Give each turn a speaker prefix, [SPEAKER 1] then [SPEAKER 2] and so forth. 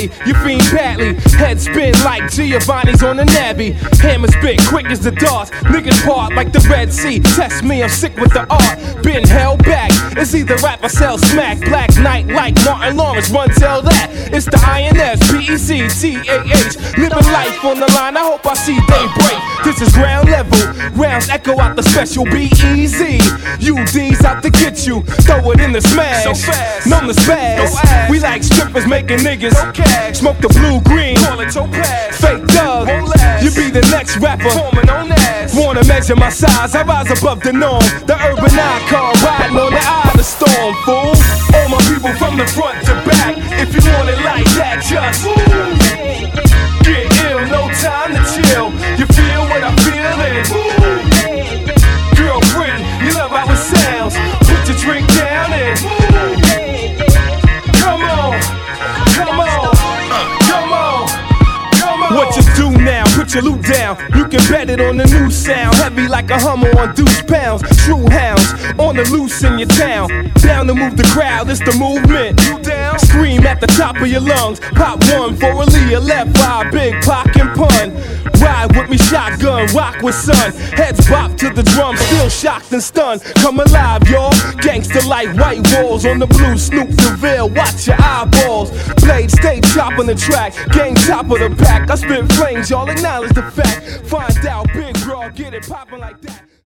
[SPEAKER 1] Cali, you fiend badly. Head spin like Giovanni's on the Navy. Hammer spit quick as the darts. Niggas part like the Red Sea. Test me, I'm sick with the art. Been held back. It's either rap or sell smack. Black Knight like Martin Lawrence, run tell that. It's the INS, PEC, TAH. Living life on the line, I hope I see daybreak. This is ground level. Rounds echo out the special, be easy. UD's out to get you. Throw it in the smash.
[SPEAKER 2] So fast.
[SPEAKER 1] Numb the spaz. We like strippers making niggas.
[SPEAKER 2] No cash.
[SPEAKER 1] Smoke the blue green.
[SPEAKER 2] Call it topaz.
[SPEAKER 1] Fake Doug.
[SPEAKER 2] Won't last.
[SPEAKER 1] You be the next rapper.
[SPEAKER 2] Forming on ass.
[SPEAKER 1] Wanna measure my size? I rise above the norm. The urban icon riding on the eye of the storm, fool.
[SPEAKER 2] All my people from the front to back. If you want it like that, just get ill, no time to chill. You feel what I'm feeling. Girlfriend, you love how it sounds. Put your drink down and come on, come on, come on, come on.
[SPEAKER 1] What you do now? Put your loot down. You can bet it on the new sound. Heavy like a Hummer on deuce pounds. True hounds on the loose in your town. Down to move the crowd, it's the movement.
[SPEAKER 2] You down?
[SPEAKER 1] Scream at the top of your lungs. Pop one for a Leah, left eye, big pock and pun. Ride with me shotgun, rock with sun. Heads bop to the drum, still shocked and stunned. Come alive, y'all. Gangsta like white walls on the blue. Snoop DeVille, watch your eyeballs. Blade stay chopping the track. Gang top of the pack. I spit flames, y'all acknowledge the fact. Find out, big bro, get it popping like that.